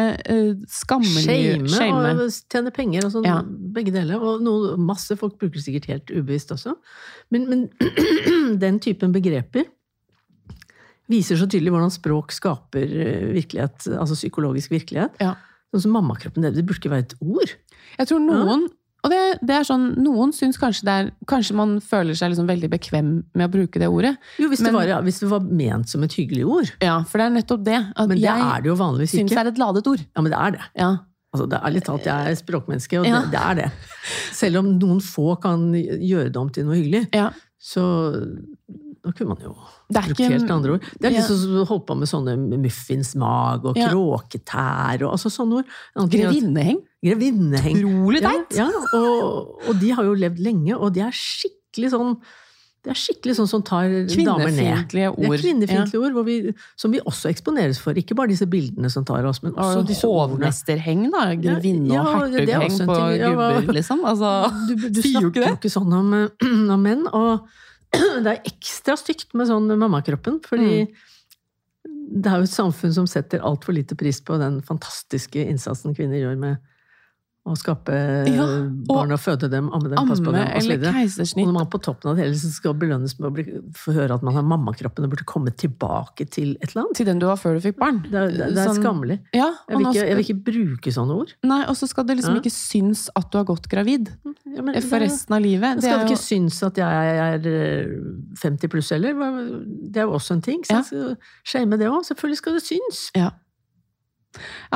shame og tjene penger, altså begge deler. Og masse folk bruker det sikkert helt ubevisst også. Men den typen begreper viser så tydelig hvordan språk skaper virkelighet, altså psykologisk virkelighet. Sånn som mammakroppen, det burde ikke være et ord. Jeg tror noen, og det er sånn, noen synes kanskje man føler seg liksom veldig bekvem med å bruke det ordet. Jo, hvis det var ment som et hyggelig ord. Ja, for det er nettopp det. Men det er det jo vanligvis ikke. Synes det er et ladet ord. Ja, men det er det. Ja. Altså, det er litt alt, jeg er språkmenneske, og det er det. Selv om noen få kan gjøre det om til noe hyggelig, så da kunne man jo brukt helt andre ord. Det er litt sånn å holde på med sånne muffinsmag og kråketær og altså sånne ord. Grevinneheng. Utrolig teit. Ja, og de har jo levd lenge, og de er skikkelig sånn som tar damer ned. Kvinnefiendtlige ord. Det er kvinnefiendtlige ord, som vi også eksponeres for. Ikke bare disse bildene som tar oss, men også disse ordene. Hovmesterheng da, grevinne og hertugheng på gubber, liksom. Altså, du snakker jo ikke sånn om menn, og det er ekstra stygt med sånn mammakroppen, fordi det er jo et samfunn som setter alt for lite pris på den fantastiske innsatsen kvinner gjør med å skape barn og føde dem, amme dem, passe på dem og så videre. Og når man på toppen av det hele skal belønnes med å få høre at man har mammakroppen og burde komme tilbake til et eller annet. Til den du var før du fikk barn. Det er skammelig. Ja, jeg vil ikke bruke sånne ord. Nei, og så skal det liksom ikke synes at du har gått gravid for resten av livet. Det skal det ikke synes at jeg er 50 pluss heller. Det er jo også en ting. Så jeg skal shame det også. Selvfølgelig skal det synes. Ja. Ja,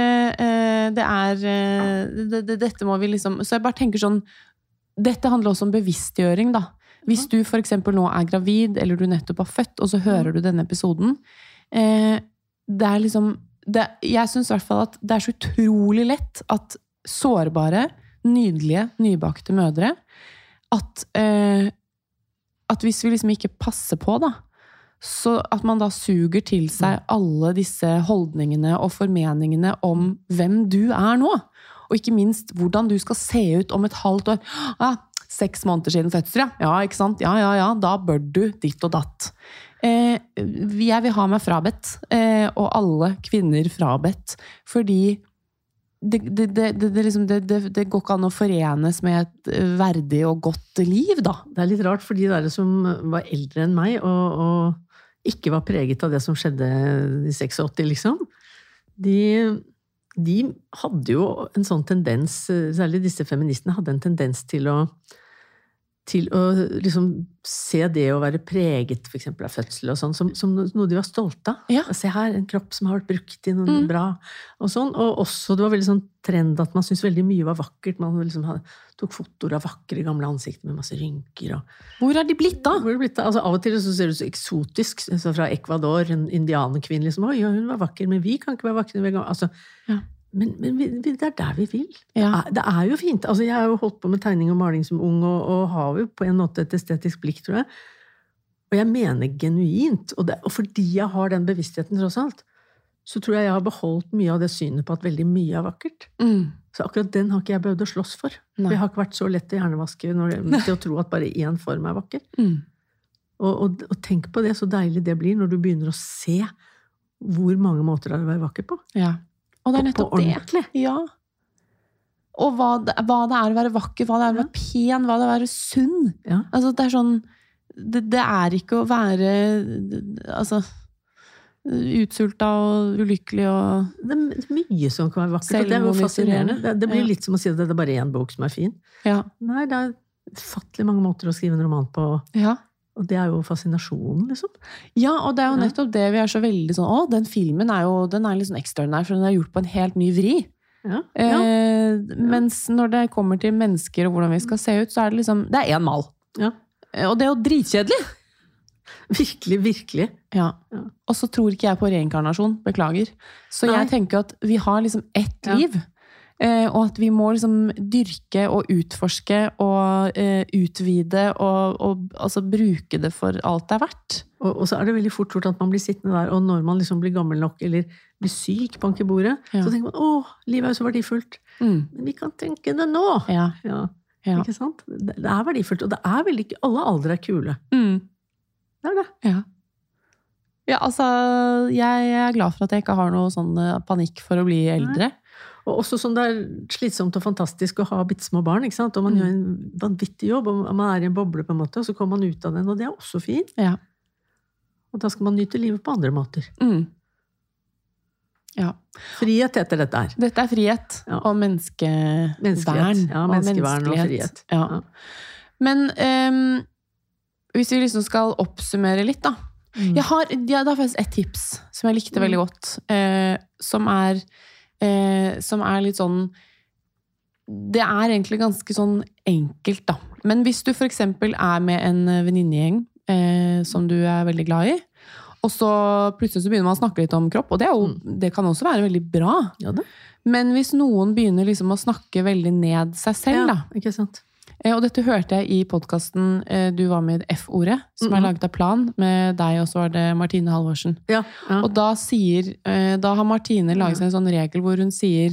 dette må vi liksom, så jeg bare tenker sånn, dette handler også om bevisstgjøring da. Hvis du for eksempel nå er gravid, eller du nettopp har født, og så hører du denne episoden, det er liksom, jeg synes i hvert fall at det er så utrolig lett at sårbare, nydelige, nybakte mødre, at hvis vi liksom ikke passer på da, så at man da suger til seg alle disse holdningene og formeningene om hvem du er nå. Og ikke minst hvordan du skal se ut om et halvt år. 6 måneder siden fødsel, ja, ikke sant? Ja, da bør du ditt og datt. Jeg vil ha meg frabedt, og alle kvinner frabedt, fordi det går ikke an å forenes med et verdig og godt liv, da. Det er litt rart, for de der som var eldre enn meg, og ikke var preget av det som skjedde i 86, liksom. De de hadde jo en sånn tendens, særlig disse feministene hadde en tendens til å liksom se det å være preget for eksempel av fødsel og sånn, som noe de var stolte av. Ja. Se her, en kropp som har vært brukt i noe bra, og sånn. Og også, det var veldig sånn trend at man syntes veldig mye var vakkert. Man liksom tok fotoer av vakre gamle ansikter med masse rynker. Hvor er de blitt da? Hvor er de blitt da? Altså, av og til så ser det så eksotisk, så fra Ecuador, en indianerkvinne, liksom, oi, hun var vakker, men vi kan ikke være vakre. Altså, ja. Men det er der vi vil. Ja. Det er jo fint. Altså, jeg har jo holdt på med tegning og maling som ung, og har jo på en måte et estetisk blikk, tror jeg. Og jeg mener genuint, og fordi jeg har den bevisstheten tross alt, så tror jeg har beholdt mye av det synet på at veldig mye er vakkert. Så akkurat den har ikke jeg behøvd å slåss for. For jeg har ikke vært så lett å hjernevaske til å tro at bare én form er vakker. Og tenk på det, så deilig det blir når du begynner å se hvor mange måter det er å være vakker på. Ja. Og det er nettopp det. Ja. Og hva det er å være vakker, hva det er å være pen, hva det er å være sunn. Ja. Altså, det er sånn, det er ikke å være, altså, utsulta og ulykkelig og... Det er mye som kan være vakkert, og det er jo fascinerende. Det blir litt som å si at det er bare en bok som er fin. Ja. Nei, det er fattelig mange måter å skrive en roman på. Ja. Og det er jo fascinasjonen, liksom. Ja, og det er jo nettopp det vi er så veldig sånn, den filmen den er litt sånn ekstraordinær, for den er gjort på en helt ny vri. Ja. Mens når det kommer til mennesker og hvordan vi skal se ut, så er det liksom, det er en mal. Ja. Og det er jo dritkjedelig. Virkelig, virkelig. Ja. Og så tror ikke jeg på reinkarnasjon, beklager. Så jeg tenker at vi har liksom ett liv, og at vi må liksom dyrke og utforske og utvide og altså bruke det for alt det er verdt. Og så er det veldig fort gjort at man blir sittende der, og når man liksom blir gammel nok eller blir syk, bank i bordet, så tenker man, livet er jo så verdifullt. Men vi kan tenke det nå. Ja. Ikke sant? Det er verdifullt, og det er veldig, alle aldre er kule. Det er det. Ja, altså, jeg er glad for at jeg ikke har noe sånn panikk for å bli eldre. Og også sånn det er slitsomt og fantastisk å ha bittsmå barn, ikke sant? Og man gjør en vanvittig jobb, og man er i en boble på en måte, og så kommer man ut av den, og det er også fint. Ja. Og da skal man nyte livet på andre måter. Ja. Frihet heter dette her. Dette er frihet, og menneskevern. Ja, menneskevern og frihet. Ja. Men hvis vi liksom skal oppsummere litt da, det er faktisk et tips som jeg likte veldig godt, som er litt sånn, det er egentlig ganske sånn enkelt da. Men hvis du for eksempel er med en venninnegjeng som du er veldig glad i, og så plutselig så begynner man å snakke litt om kropp, og det kan også være veldig bra. Ja, det. Men hvis noen begynner liksom å snakke veldig ned seg selv da. Ikke sant? Og dette hørte jeg i podcasten du var med i F-ordet, som er laget av Plan, med deg, og så var det Martine Halvorsen. Ja. Og da har Martine laget seg en sånn regel hvor hun sier,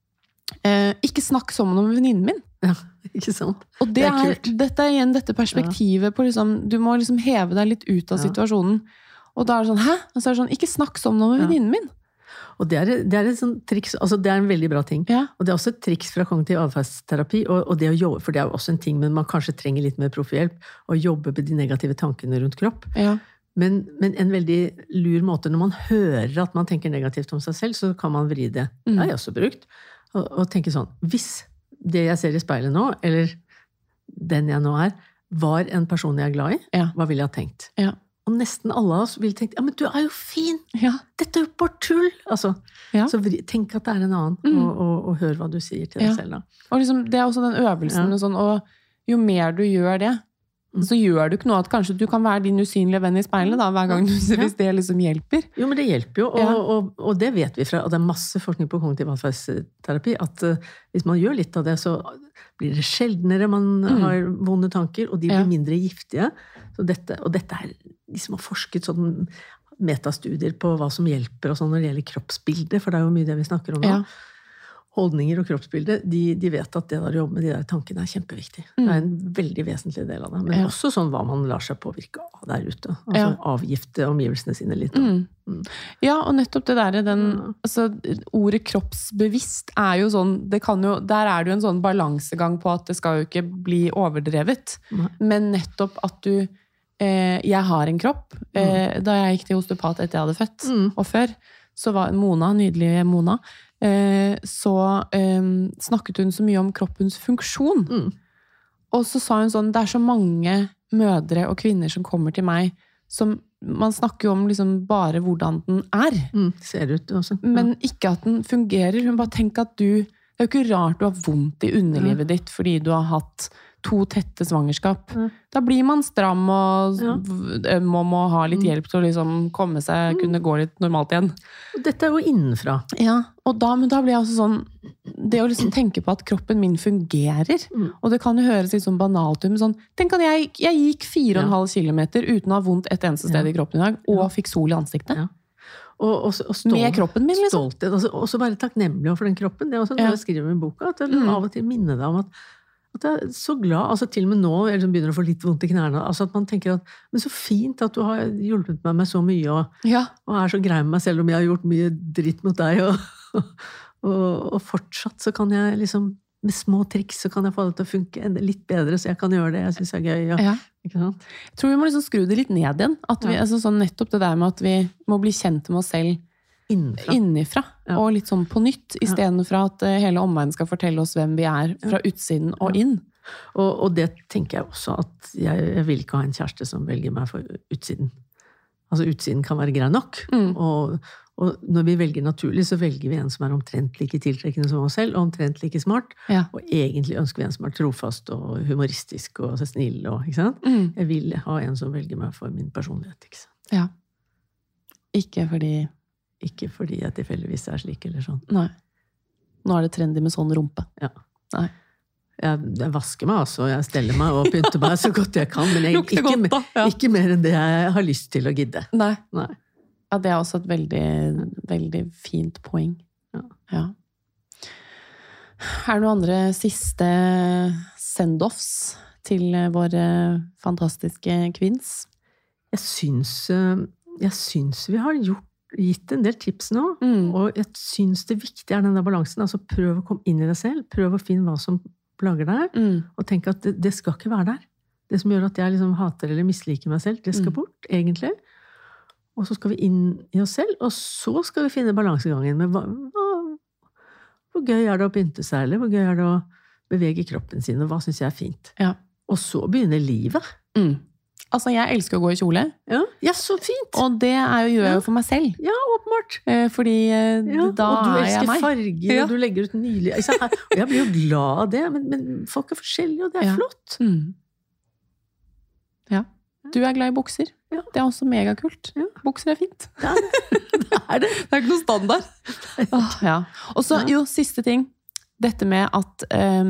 ikke snakk som om venninnen min. Ja, ikke sant? Og det er kult. Dette er igjen dette perspektivet på liksom, du må liksom heve deg litt ut av situasjonen. Og da er det sånn, hæ? Og så er det sånn, ikke snakk som om venninnen min. Og det er et sånt triks, altså det er en veldig bra ting. Ja. Og det er også et triks fra kognitiv atferdsterapi, og det å jobbe, for det er jo også en ting, men man kanskje trenger litt mer profihjelp, å jobbe med de negative tankene rundt kropp. Ja. Men en veldig lur måte, når man hører at man tenker negativt om seg selv, så kan man vri det. Det har jeg også brukt. Og tenke sånn, hvis det jeg ser i speilet nå, eller den jeg nå er, var en person jeg er glad i, hva ville jeg ha tenkt? Ja. Og nesten alle av oss ville tenkt, ja, men du er jo fin! Ja. Dette er jo bare tull! Altså, så tenk at det er en annen, og hør hva du sier til deg selv da. Og liksom, det er også den øvelsen, og jo mer du gjør det, så gjør du ikke noe at kanskje du kan være din usynlige venn i speilet da, hver gang du ser, hvis det liksom hjelper. Jo, men det hjelper jo, og det vet vi fra, og det er masse forskning på kognitiv atferdsterapi, at hvis man gjør litt av det, så blir det sjeldnere man har vonde tanker, og de blir mindre giftige. Så dette er liksom forsket sånn metastudier på hva som hjelper og sånn når det gjelder kroppsbildet, for det er jo mye det vi snakker om nå. Holdninger og kroppsbilde, de vet at det der å jobbe med de der tankene er kjempeviktig. Det er en veldig vesentlig del av det. Men også sånn hva man lar seg påvirke av der ute. Altså avgifte omgivelsene sine litt. Ja, og nettopp det der, altså, ordet kroppsbevisst er jo sånn, der er det jo en sånn balansegang på at det skal jo ikke bli overdrevet. Men nettopp at du, jeg har en kropp, da jeg gikk til osteopat etter jeg hadde født, og før, så var Mona, nydelige Mona, så snakket hun så mye om kroppens funksjon. Og så sa hun sånn, det så mange mødre og kvinner som kommer til meg, som man snakker jo om liksom bare hvordan den ser ut også. Men ikke at den fungerer. Hun bare tenker at det jo ikke rart du har vondt i underlivet ditt, fordi du har hatt 2 tette svangerskap. Da blir man stram og må ha litt hjelp til å liksom komme seg, kunne gå litt normalt igjen. Og dette jo innenfra. Ja, men da blir jeg også sånn, det å liksom tenke på at kroppen min fungerer, og det kan jo høres litt sånn banalt ut, men sånn, tenk at jeg gikk 4,5 kilometer uten å ha vondt et eneste sted i kroppen i dag, og fikk sol i ansiktet. Og med kroppen min, liksom. Stolthet, og så være takknemlig for den kroppen. Det også når jeg skriver i boka, at jeg av og til minner deg om at jeg så glad, altså til og med nå, jeg liksom begynner å få litt vondt i knærne, altså at man tenker at, men så fint at du har hjulpet meg med så mye, og så grei med meg selv om jeg har gjort mye dritt mot deg, og fortsatt så kan jeg liksom, med små triks, så kan jeg få det til å funke litt bedre, så jeg kan gjøre det jeg synes gøy. Ikke sant? Jeg tror vi må liksom skru det litt ned igjen, at vi, altså sånn nettopp det der med at vi må bli kjent med oss selv innifra, og litt sånn på nytt, i stedet for at hele omverdenen skal fortelle oss hvem vi fra utsiden og inn. Og det tenker jeg også, at jeg vil ikke ha en kjæreste som velger meg for utsiden. Altså utsiden kan være grei nok, og når vi velger naturlig, så velger vi en som omtrent like tiltrekkende som oss selv, og omtrent like smart, og egentlig ønsker vi en som trofast og humoristisk og snill, ikke sant? Jeg vil ha en som velger meg for min personlighet, ikke sant? Ja. Ikke fordi jeg tilfeldigvis slik eller sånn. Nei. Nå det trendy med sånn rumpe. Ja. Nei. Jeg vasker meg altså, jeg steller meg og pynter meg så godt jeg kan, men ikke mer enn det jeg har lyst til å gidde. Nei. Ja, det også et veldig, veldig fint poeng. Ja. Det noen andre siste send-offs til våre fantastiske kvinns? Jeg syns vi har gitt en del tips nå, og jeg syns det viktige den der balansen, altså prøv å komme inn i deg selv, prøv å finne hva som plager deg, og tenk at det skal ikke være der. Det som gjør at jeg liksom hater eller misliker meg selv, det skal bort, egentlig. Og så skal vi inn i oss selv, og så skal vi finne balansegangen med hvor gøy det å pynte seg, eller hvor gøy det å bevege kroppen sin, og hva synes jeg fint. Ja. Og så begynner livet. Altså, jeg elsker å gå i kjole. Ja, så fint! Og det gjør jeg jo for meg selv. Ja, åpenbart. Fordi da og du jeg meg. Og du elsker farger, og du legger ut nylig. Og jeg blir jo glad av det, men folk forskjellige, og det flott. Ja. Du glad i bukser. Ja. Det også megakult. Ja. Bukser fint. Det det. Det ikke noe standard. Ja. Og så, siste ting. Dette med at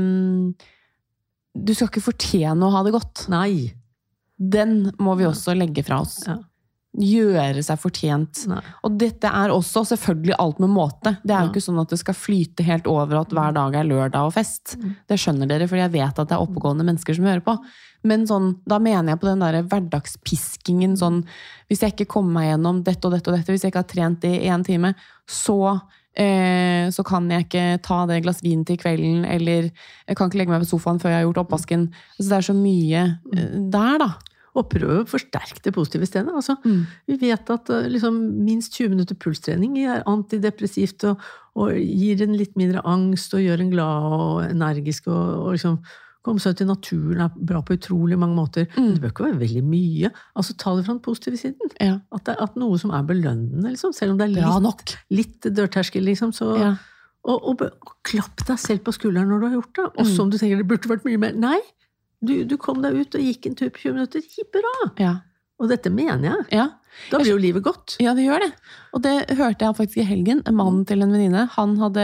du skal ikke fortjene å ha det godt. Nei. Den må vi også legge fra oss. Gjøre seg fortjent. Nei. Og dette også selvfølgelig alt med måte. Det jo ikke sånn at det skal flyte helt over at hver dag lørdag og fest. Det skjønner dere, for jeg vet at det oppegående mennesker som hører på. Men sånn, da mener jeg på den der hverdagspiskingen, sånn, hvis jeg ikke kommer meg gjennom dette og dette og dette, hvis jeg ikke har trent i 1 time, så kan jeg ikke ta det glass vin til kvelden, eller jeg kan ikke legge meg på sofaen før jeg har gjort oppvasken. Så det så mye der, da. Og prøv å forsterke det positive stedet. Altså, vi vet at liksom, minst 20 minutter pulstrening antidepressivt og gir en litt mindre angst og gjør en glad og energisk og liksom komme seg ut i naturen bra på utrolig mange måter. Det bør ikke være veldig mye. Altså, ta det fra den positive siden. Ja. At noe som belønnende, liksom, selv om det litt dørterskel, liksom, så... Ja. Og klapp deg selv på skulderen når du har gjort det. Og som du tenker, det burde vært mye mer. Nei, du kom deg ut og gikk en tur på 20 minutter. Bra! Ja. Og dette mener jeg. Ja. Da blir jo livet godt. Ja, det gjør det. Og det hørte jeg faktisk i helgen. Mannen til en venninne, han har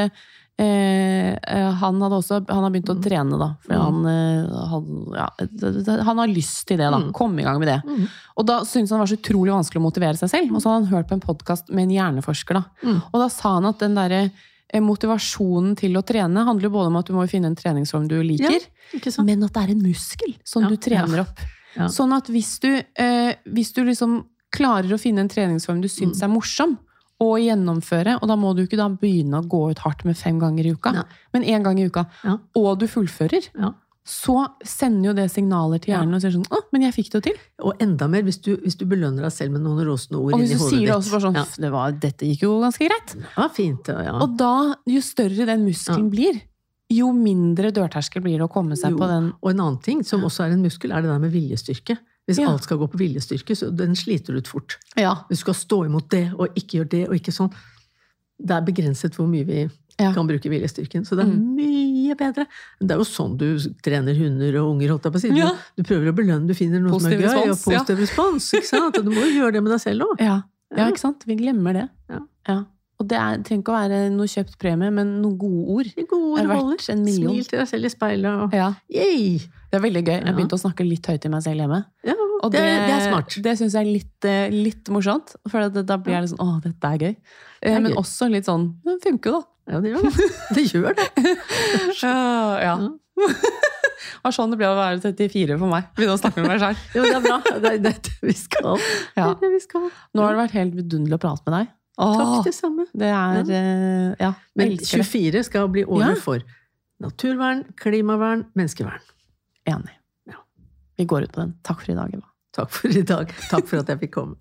begynt å trene da, for han har lyst til det da, kom i gang med det. Og da syntes han det var så utrolig vanskelig å motivere seg selv, og så hadde han hørt på en podcast med en hjerneforsker da. Og da sa han at den der motivasjonen til å trene handler både om at du må finne en treningsform du liker, men at det en muskel som du trener opp. Ja. Sånn at hvis du liksom klarer å finne en treningsform du synes morsom, og gjennomføre, og da må du ikke da begynne å gå ut hardt med 5 ganger i uka, men 1 gang i uka, og du fullfører, så sender jo det signaler til hjernen og sier sånn, men jeg fikk det jo til. Og enda mer hvis du belønner deg selv med noen rosende ord og inn i hodet ditt. Og hvis du sier det også bare sånn, dette gikk jo ganske greit. Ja, fint, ja. Og da, jo større den muskelen blir, jo mindre dørterskel blir det å komme seg på den. Og en annen ting, som også er en muskel, er det der med viljestyrke. Hvis alt skal gå på viljestyrke, så den sliter du ut fort. Ja. Hvis du skal stå imot det, og ikke gjøre det, og ikke sånn. Det er begrenset hvor mye vi kan bruke viljestyrken. Så det er mye bedre. Det er jo sånn du trener hunder og unger, holdt jeg på å si. Du prøver å belønne, du finner noe positiv som er gøy, og positiv respons, ikke sant? Du må jo gjøre det med deg selv også. Ja, ikke sant? Vi glemmer det. Ja. Og det trenger ikke å være noe kjøpt premie, men noen gode ord. Gode ord holder. Smil til deg selv i speilet. Og... Yay! Det er veldig gøy. Jeg begynte å snakke litt høyt til meg selv hjemme. Ja, og det er smart. Det synes jeg er litt morsomt, for da blir jeg litt sånn, dette er gøy. Men gøy. Også litt sånn, det funker jo da. Ja, det gjør det. Det gjør det. Ja. Det var sånn det ble å være 34 for meg. Begynne å snakke med meg selv. Jo, det er bra. Det er det vi skal. Ja. Det er det vi skal. Nå har det vært helt vidunderlig å prate med deg. Takk, det samme. Det er, Men 24 skal bli året for naturvern, klimavern, menneskevern. Enig. Ja. Vi går ut på den. Takk for i dag, Eva. Takk for i dag. Takk for at jeg fikk komme.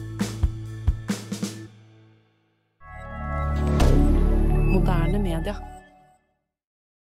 Moderne media.